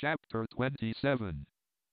Chapter 27.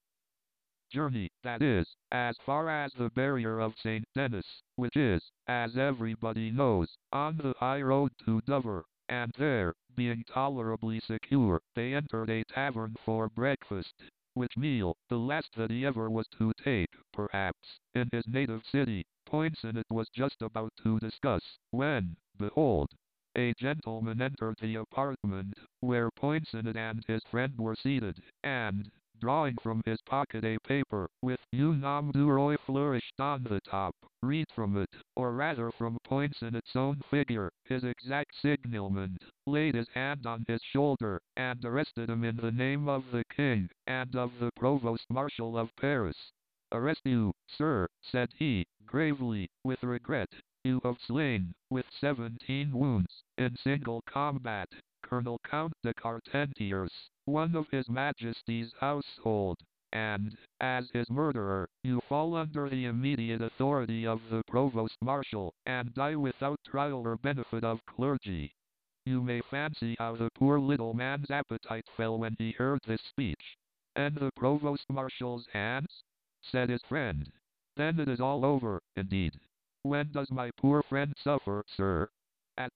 Journey, that is, as far as the barrier of St. Denis, which is, as everybody knows, on the high road to Dover, and there, being tolerably secure, they entered a tavern for breakfast, which meal, the last that he ever was to take, perhaps, in his native city. Poinsinet was just about to discuss, when, behold, a gentleman entered the apartment, where Poinsinet and his friend were seated, and, drawing from his pocket a paper, with "U nom du roi" flourished on the top, read from it, or rather from Poinsinet's own figure, his exact signalement, laid his hand on his shoulder, and arrested him in the name of the king, and of the provost marshal of Paris. "Arrest you, sir," said he, gravely, "with regret. You have slain, with 17 wounds, in single combat, Colonel Count de Cartentiers, one of his Majesty's household, and, as his murderer, you fall under the immediate authority of the Provost Marshal, and die without trial or benefit of clergy." You may fancy how the poor little man's appetite fell when he heard this speech. "And the Provost Marshal's hands?" said his friend. "Then it is all over, indeed." "When does my poor friend suffer, sir?" "At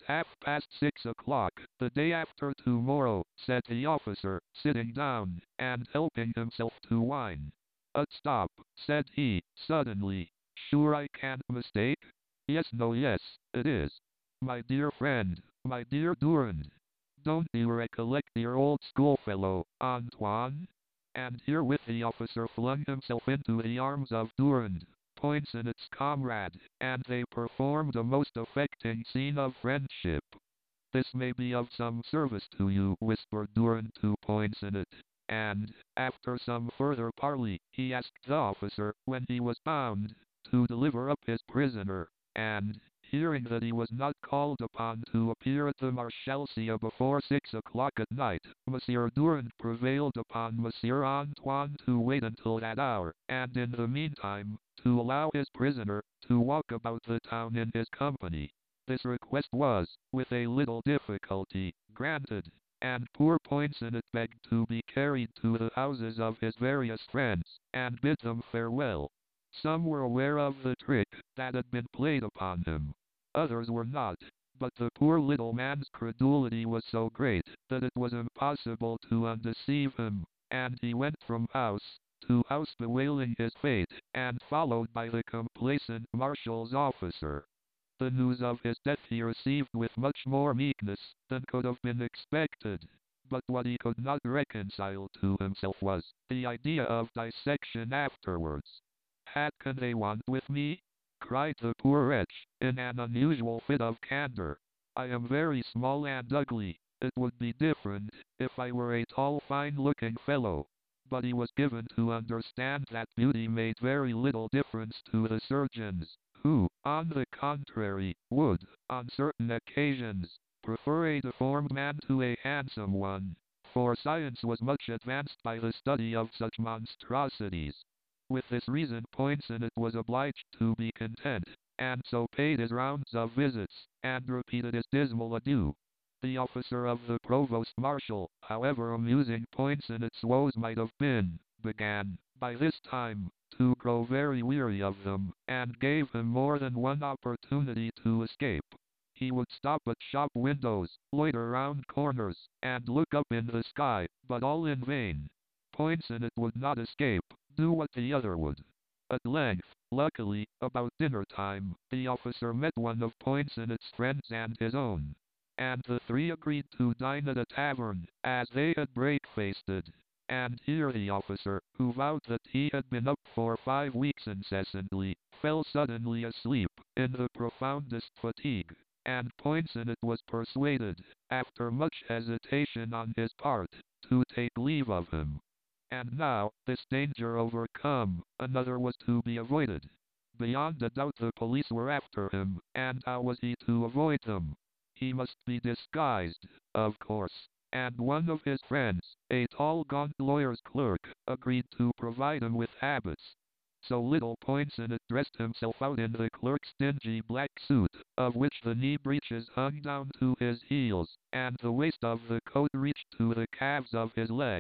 6:30, the day after tomorrow," said the officer, sitting down, and helping himself to wine. "Stop," said he, suddenly. "Sure I can't mistake? Yes, no, yes, it is. My dear friend, my dear Durand. Don't you recollect your old schoolfellow, Antoine?" And herewith the officer flung himself into the arms of Durand, Poinsinet's comrade, and they performed a most affecting scene of friendship. "This may be of some service to you," whispered Durand to Poinsinet, and, after some further parley, he asked the officer, when he was bound, to deliver up his prisoner, and, hearing that he was not called upon to appear at the Marshalsea before 6 o'clock at night, Monsieur Durand prevailed upon Monsieur Antoine to wait until that hour, and in the meantime, to allow his prisoner to walk about the town in his company. This request was, with a little difficulty, granted, and poor Poinsinet begged to be carried to the houses of his various friends, and bid them farewell. Some were aware of the trick that had been played upon him. Others were not, but the poor little man's credulity was so great that it was impossible to undeceive him, and he went from house to house bewailing his fate, and followed by the complacent marshal's officer. The news of his death he received with much more meekness than could have been expected. But what he could not reconcile to himself was the idea of dissection afterwards. "What can they want with me?" cried the poor wretch, in an unusual fit of candor. "I am very small and ugly. It would be different if I were a tall, fine-looking fellow." But he was given to understand that beauty made very little difference to the surgeons, who, on the contrary, would, on certain occasions, prefer a deformed man to a handsome one, for science was much advanced by the study of such monstrosities. With this reason Poinsinet was obliged to be content, and so paid his rounds of visits, and repeated his dismal adieu. The officer of the provost marshal, however amusing Poinsinet's woes might have been, began, by this time, to grow very weary of them, and gave him more than one opportunity to escape. He would stop at shop windows, loiter round corners, and look up in the sky, but all in vain. Poinsinet would not escape, do what the other would. At length, luckily, about dinner time, the officer met one of Poinsinet's friends and his own, and the three agreed to dine at a tavern, as they had breakfasted. And here the officer, who vowed that he had been up for 5 weeks incessantly, fell suddenly asleep, in the profoundest fatigue, and Poinsinet was persuaded, after much hesitation on his part, to take leave of him. And now, this danger overcome, another was to be avoided. Beyond a doubt the police were after him, and how was he to avoid them? He must be disguised, of course, and one of his friends, a tall gaunt lawyer's clerk, agreed to provide him with habits. So little Poinsinet dressed himself out in the clerk's dingy black suit, of which the knee breeches hung down to his heels, and the waist of the coat reached to the calves of his legs.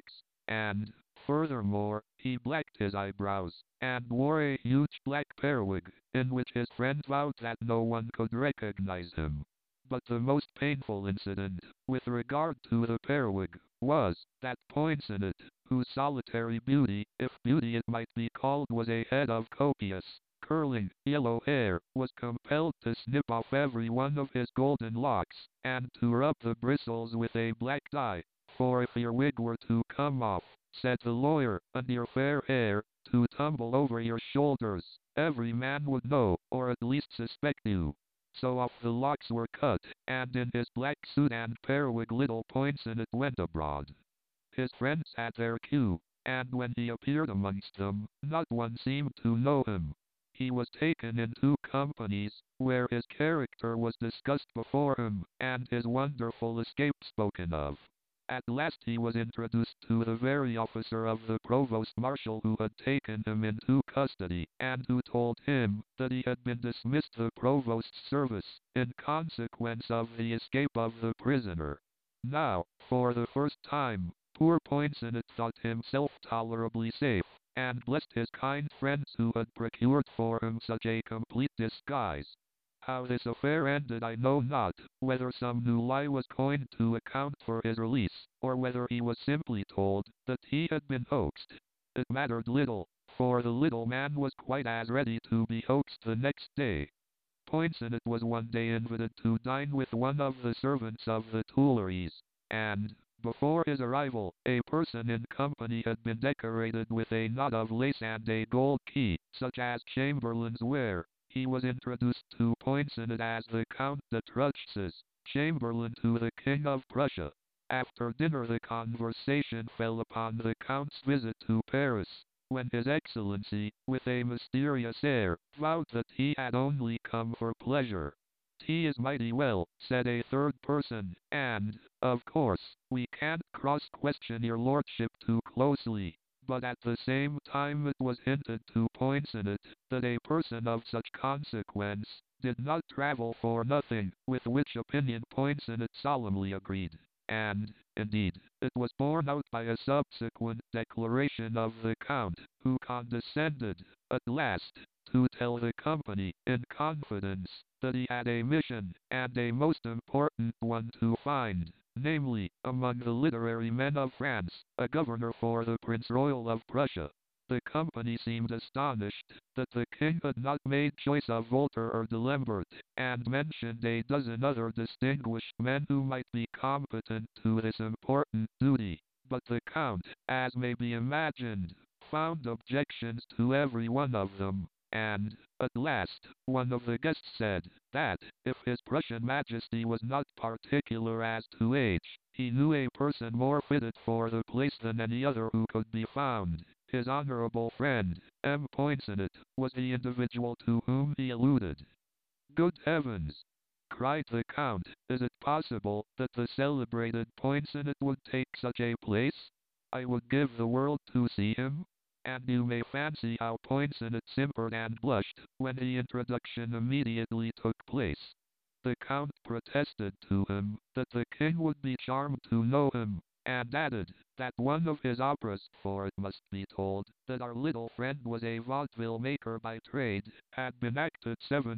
and, furthermore, he blacked his eyebrows, and wore a huge black periwig, in which his friend vowed that no one could recognize him. But the most painful incident, with regard to the periwig, was, that Poinsonet, whose solitary beauty, if beauty it might be called, was a head of copious, curling, yellow hair, was compelled to snip off every one of his golden locks, and to rub the bristles with a black dye, for if your wig were to come off, said the lawyer, and your fair hair, to tumble over your shoulders, every man would know, or at least suspect you. So off the locks were cut, and in his black suit and periwig little Poinsonet went abroad. His friends had their cue, and when he appeared amongst them, not one seemed to know him. He was taken into companies, where his character was discussed before him, and his wonderful escape spoken of. At last he was introduced to the very officer of the provost marshal who had taken him into custody, and who told him that he had been dismissed the provost's service, in consequence of the escape of the prisoner. Now, for the first time, poor Poinsonet thought himself tolerably safe, and blessed his kind friends who had procured for him such a complete disguise. How this affair ended I know not, whether some new lie was coined to account for his release, or whether he was simply told that he had been hoaxed. It mattered little, for the little man was quite as ready to be hoaxed the next day. Poinsonet was one day invited to dine with one of the servants of the Tuileries, and, before his arrival, a person in company had been decorated with a knot of lace and a gold key, such as chamberlains wear. He was introduced to Poinsonet as the Count de Truchsess, chamberlain to the King of Prussia. After dinner the conversation fell upon the Count's visit to Paris, when His Excellency, with a mysterious air, vowed that he had only come for pleasure. "Tea is mighty well," said a third person, "and, of course, we can't cross-question your lordship too closely." But at the same time it was hinted to Poinsonet that a person of such consequence did not travel for nothing, with which opinion Poinsonet solemnly agreed. And, indeed, it was borne out by a subsequent declaration of the Count, who condescended, at last, to tell the company, in confidence, that he had a mission, and a most important one to find, namely, among the literary men of France, a governor for the Prince Royal of Prussia. The company seemed astonished that the king had not made choice of Voltaire or D'Alembert, and mentioned a dozen other distinguished men who might be competent to this important duty. But the count, as may be imagined, found objections to every one of them, and, at last, one of the guests said, that, if his Prussian Majesty was not particular as to age, he knew a person more fitted for the place than any other who could be found. His honorable friend, M. Poinsonet, was the individual to whom he alluded. "Good heavens!" cried the Count, "is it possible that the celebrated Poinsonet would take such a place? I would give the world to see him." And you may fancy how Poinsonet simpered and blushed, when the introduction immediately took place. The Count protested to him that the king would be charmed to know him, and added that one of his operas, for it must be told that our little friend was a vaudeville maker by trade, had been acted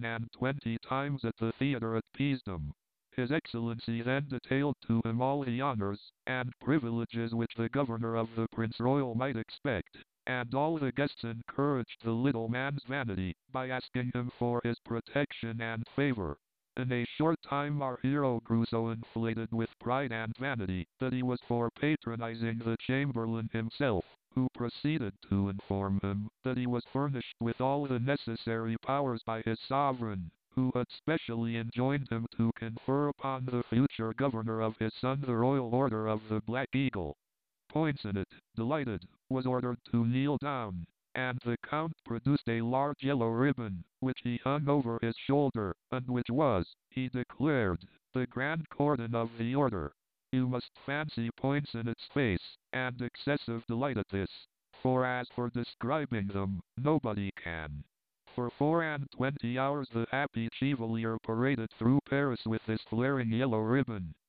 27 times at the theatre at Paestum. His Excellency then detailed to him all the honors and privileges which the governor of the Prince Royal might expect, and all the guests encouraged the little man's vanity by asking him for his protection and favor. In a short time our hero grew so inflated with pride and vanity that he was for patronizing the chamberlain himself, who proceeded to inform him that he was furnished with all the necessary powers by his sovereign, who had specially enjoined him to confer upon the future governor of his son the royal order of the Black Eagle. Poinsonet, delighted, was ordered to kneel down, and the Count produced a large yellow ribbon, which he hung over his shoulder, and which was, he declared, the grand cordon of the order. You must fancy Poinsonet's face, and excessive delight at this, for as for describing them, nobody can. For 24 hours the happy Chevalier paraded through Paris with this flaring yellow ribbon,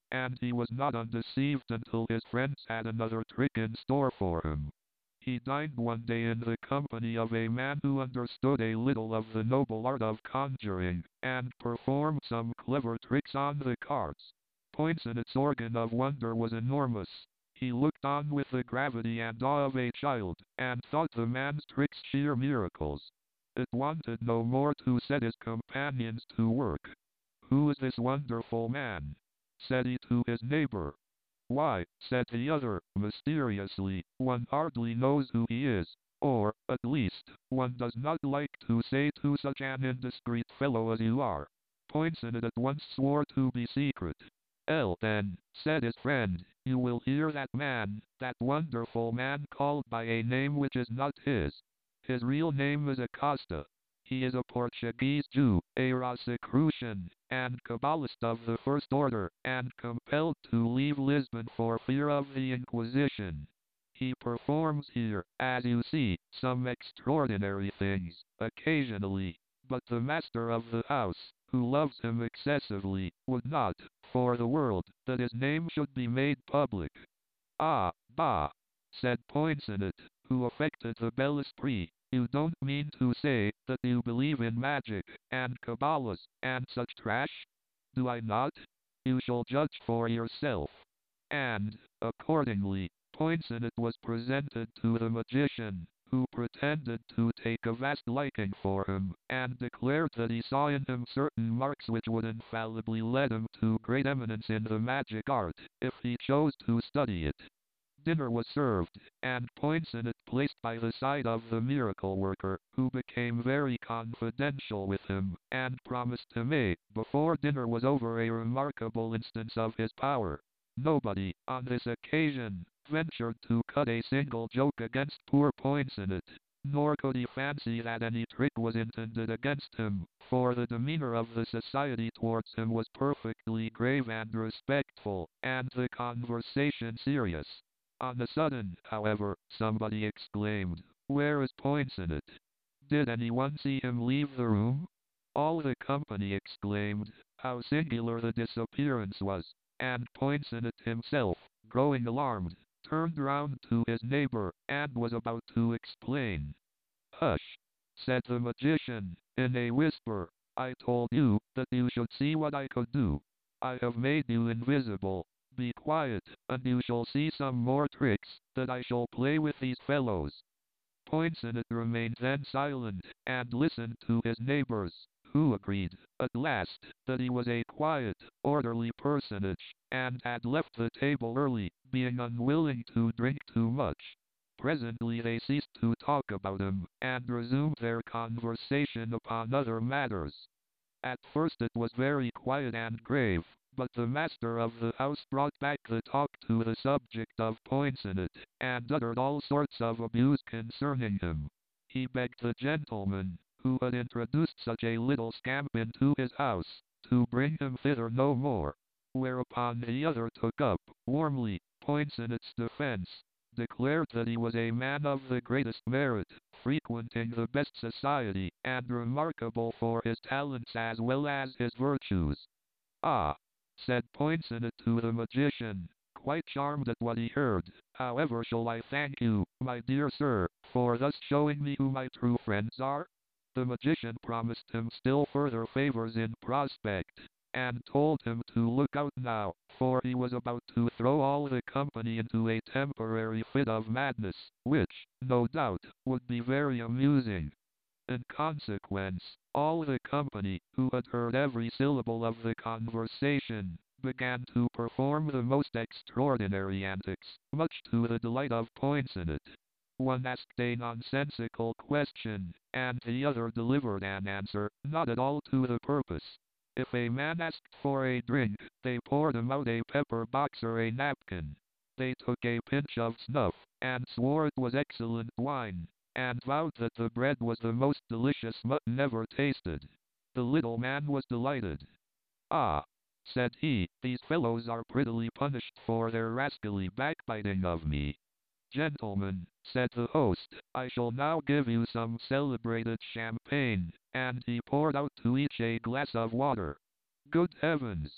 and he was not undeceived until his friends had another trick in store for him. He dined one day in the company of a man who understood a little of the noble art of conjuring, and performed some clever tricks on the cards. Poinsenot's organ of wonder was enormous. He looked on with the gravity and awe of a child, and thought the man's tricks sheer miracles. It wanted no more to set his companions to work. "Who is this wonderful man?" said he to his neighbor. "Why," said the other, mysteriously, "one hardly knows who he is, or, at least, one does not like to say to such an indiscreet fellow as you are." Poinsenot at once swore to be secret. Then," said his friend, "you will hear that man, that wonderful man called by a name which is not his. His real name is Acosta. He is a Portuguese Jew, a Rosicrucian, and Kabbalist of the first order, and compelled to leave Lisbon for fear of the Inquisition. He performs here, as you see, some extraordinary things, occasionally, but the master of the house, who loves him excessively, would not, for the world, that his name should be made public." "Ah, bah!" said Poinsenot, who affected the bel esprit. "You don't mean to say that you believe in magic, and Cabbalas, and such trash?" "Do I not? You shall judge for yourself." And, accordingly, Poinsenot was presented to the magician, who pretended to take a vast liking for him, and declared that he saw in him certain marks which would infallibly lead him to great eminence in the magic art, if he chose to study it. Dinner was served, and Poinsenot placed by the side of the miracle worker, who became very confidential with him, and promised him before dinner was over, a remarkable instance of his power. Nobody, on this occasion, ventured to cut a single joke against poor Poinsenot, nor could he fancy that any trick was intended against him, for the demeanor of the society towards him was perfectly grave and respectful, and the conversation serious. On a sudden, however, somebody exclaimed, "Where is Poinsenot? Did anyone see him leave the room?" All the company exclaimed, "How singular the disappearance was!" and Poinsenot himself, growing alarmed, turned round to his neighbor, and was about to explain. "Hush!" said the magician, in a whisper. "I told you that you should see what I could do. I have made you invisible. Be quiet, and you shall see some more tricks that I shall play with these fellows." Poinsenot remained then silent, and listened to his neighbors, who agreed, at last, that he was a quiet, orderly personage, and had left the table early, being unwilling to drink too much. Presently they ceased to talk about him, and resumed their conversation upon other matters. At first it was very quiet and grave, but the master of the house brought back the talk to the subject of Poinsenot, and uttered all sorts of abuse concerning him. He begged the gentleman, who had introduced such a little scamp into his house, to bring him thither no more. Whereupon the other took up, warmly, Poinsenot's defense, declared that he was a man of the greatest merit, frequenting the best society, and remarkable for his talents as well as his virtues. "Ah!" said Poinsenot to the magician, quite charmed at what he heard. "However shall I thank you, my dear sir, for thus showing me who my true friends are?" The magician promised him still further favors in prospect, and told him to look out now, for he was about to throw all the company into a temporary fit of madness, which, no doubt, would be very amusing. In consequence, all the company, who had heard every syllable of the conversation, began to perform the most extraordinary antics, much to the delight of Poinsenot. One asked a nonsensical question, and the other delivered an answer, not at all to the purpose. If a man asked for a drink, they poured him out a pepper box or a napkin. They took a pinch of snuff, and swore it was excellent wine, and vowed that the bread was the most delicious mutton ever tasted. The little man was delighted. "Ah!" said he, "these fellows are prettily punished for their rascally backbiting of me. Gentlemen," said the host, "I shall now give you some celebrated champagne," and he poured out to each a glass of water. "Good heavens!"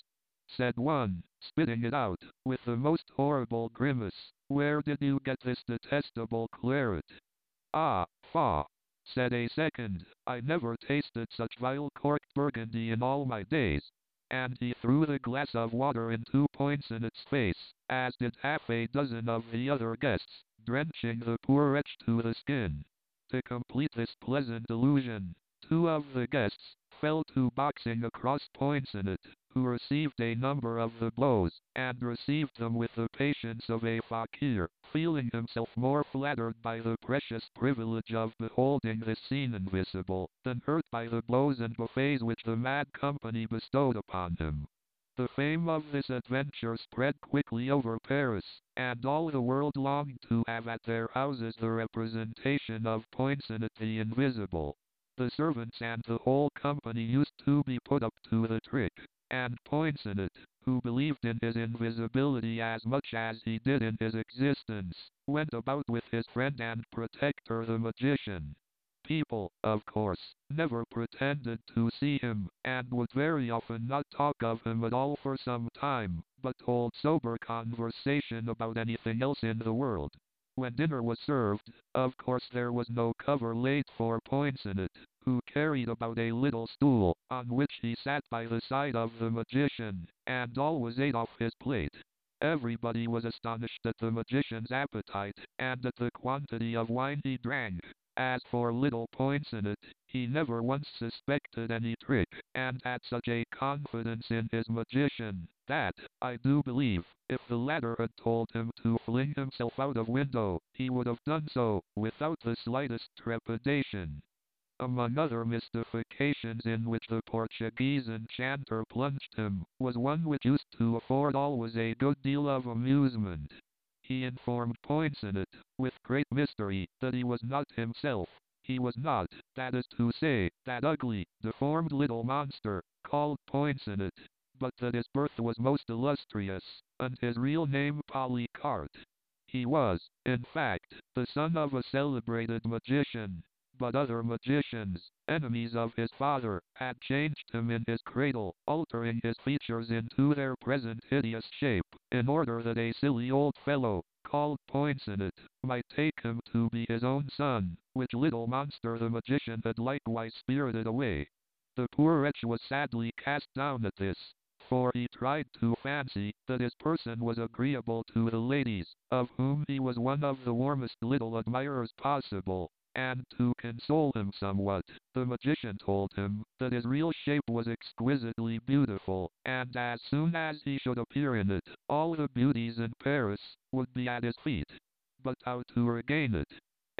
said one, spitting it out, with the most horrible grimace. Where did you get this detestable claret? Ah, faugh, said a second. I never tasted such vile corked burgundy in all my days. And he threw the glass of water in 2 points in its face, as did half a dozen of the other guests, drenching the poor wretch to the skin. To complete this pleasant illusion, 2 of the guests fell to boxing across points in it, who received a number of the blows, and received them with the patience of a fakir, feeling himself more flattered by the precious privilege of beholding this scene invisible, than hurt by the blows and buffets which the mad company bestowed upon him. The fame of this adventure spread quickly over Paris, and all the world longed to have at their houses the representation of Poinsinet the Invisible. The servants and the whole company used to be put up to the trick, and Poinsinet, who believed in his invisibility as much as he did in his existence, went about with his friend and protector the magician. People, of course, never pretended to see him, and would very often not talk of him at all for some time, but hold sober conversation about anything else in the world. When dinner was served, of course there was no cover laid for Poinsinet, who carried about a little stool, on which he sat by the side of the magician, and always ate off his plate. Everybody was astonished at the magician's appetite, and at the quantity of wine he drank. As for little Poinsinet, he never once suspected any trick, and had such a confidence in his magician, that, I do believe, if the latter had told him to fling himself out of window, he would have done so, without the slightest trepidation. Among other mystifications in which the Portuguese enchanter plunged him, was one which used to afford always a good deal of amusement. He informed Poinsinet, with great mystery, that he was not himself. He was not, that is to say, that ugly, deformed little monster, called Poinsinet, but that his birth was most illustrious, and his real name Polycarte. He was, in fact, the son of a celebrated magician, but other magicians, enemies of his father, had changed him in his cradle, altering his features into their present hideous shape, in order that a silly old fellow, called Poinsinet, might take him to be his own son, which little monster the magician had likewise spirited away. The poor wretch was sadly cast down at this, for he tried to fancy that his person was agreeable to the ladies, of whom he was one of the warmest little admirers possible, and to console him somewhat, the magician told him that his real shape was exquisitely beautiful, and as soon as he should appear in it, all the beauties in Paris would be at his feet. But how to regain it?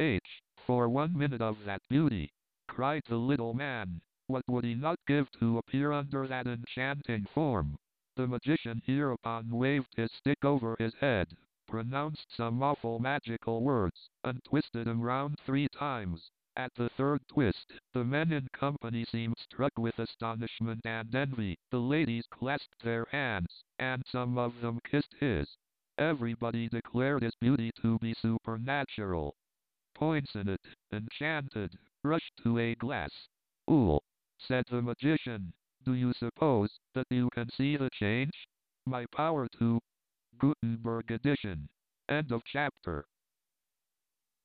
For 1 minute of that beauty, cried the little man. What would he not give to appear under that enchanting form? The magician hereupon waved his stick over his head, pronounced some awful magical words, and twisted him round 3 times. At the third twist, the men in company seemed struck with astonishment and envy. The ladies clasped their hands, and some of them kissed his. Everybody declared his beauty to be supernatural. Poinsinet, enchanted, rushed to a glass. "Ool," said the magician, "do you suppose that you can see the change? My power to Gutenberg edition. End of chapter.